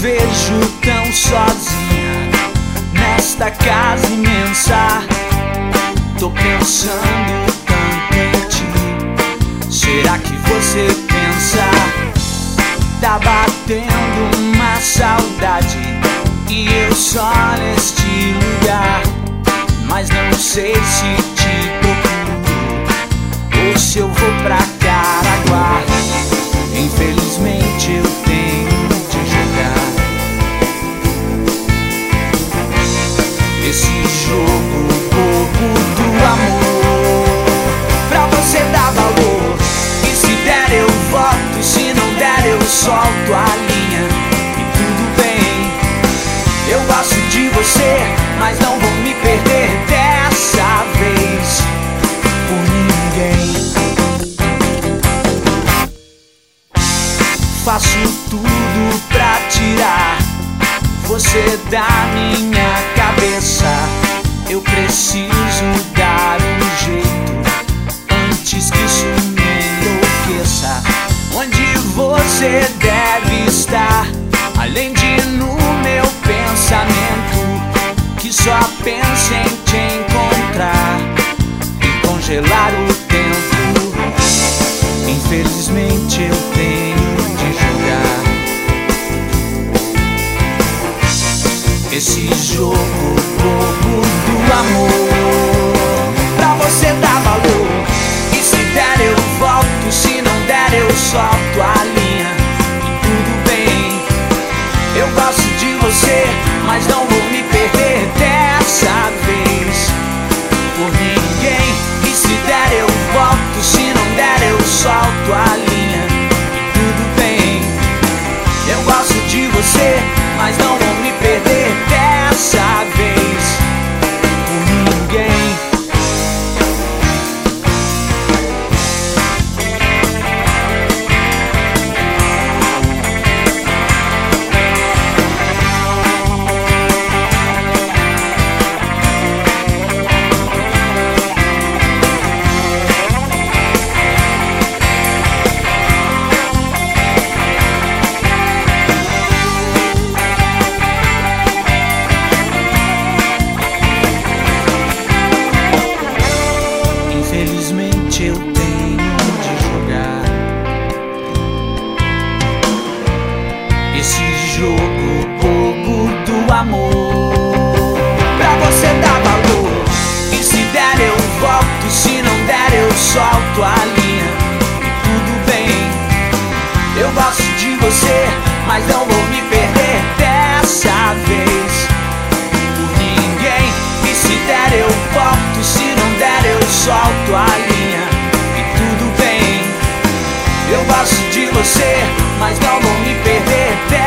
vejo tão sozinha nesta casa imensa. Tô pensando tanto em ti. Será que você pensa? Tá batendo uma saudade e eu só neste lugar. Mas não sei se te procuro ou se eu vou pra Caraguá. Infelizmente eu tenho de jogar esse jogo bobo do amor, pra você dar valor. E se der eu volto, se não der eu solto a linha. E tudo bem, eu gosto de você, mas não vou me perder dessa vez por ninguém. Faço tudo pra tirar você da minha cabeça. Eu preciso dar um jeito antes que isso me enlouqueça. Onde você deve estar, além de no meu pensamento, que só pensa em te encontrar e congelar o tempo. Infelizmente eu tenho de jogar esse jogo bobo do amor, pra você dar valor. E se der eu volto, se não der eu solto a linha. E tudo bem, eu gosto de você, mas não vou me perder dessa vez por ninguém. E se der eu volto, se não der eu solto a linha. E tudo bem, eu gosto de você, mas não vou me perder dessa vez por ninguém. Infelizmente eu tenho de jogar esse jogo bobo do amor, pra você dar valor. E se der eu volto, se não der eu solto a linha. E tudo bem, eu gosto de você, mas não vou me perder dessa vez por ninguém. E se der eu volto, se não der eu solto a linha. E tudo bem, eu gosto de você, mas não vou me perder dessa